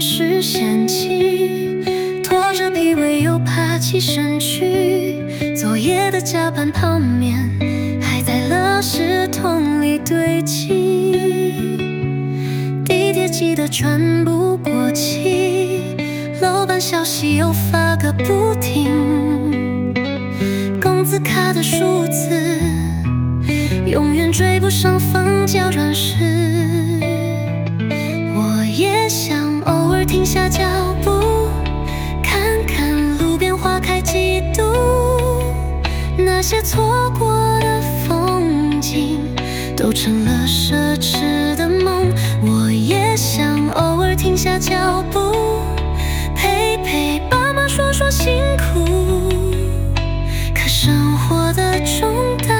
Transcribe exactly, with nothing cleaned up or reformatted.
是嫌弃，拖着疲惫又爬起身去。昨夜的加班泡面还在垃圾桶里堆积，地铁挤得喘不过气，楼板消息又发个不停，工资卡的数字永远追不上放脚转时。我也想偶尔停下脚步，看看路边花开几度，那些错过的风景都成了奢侈的梦。我也想偶尔停下脚步，陪陪爸妈说说辛苦，可生活的重担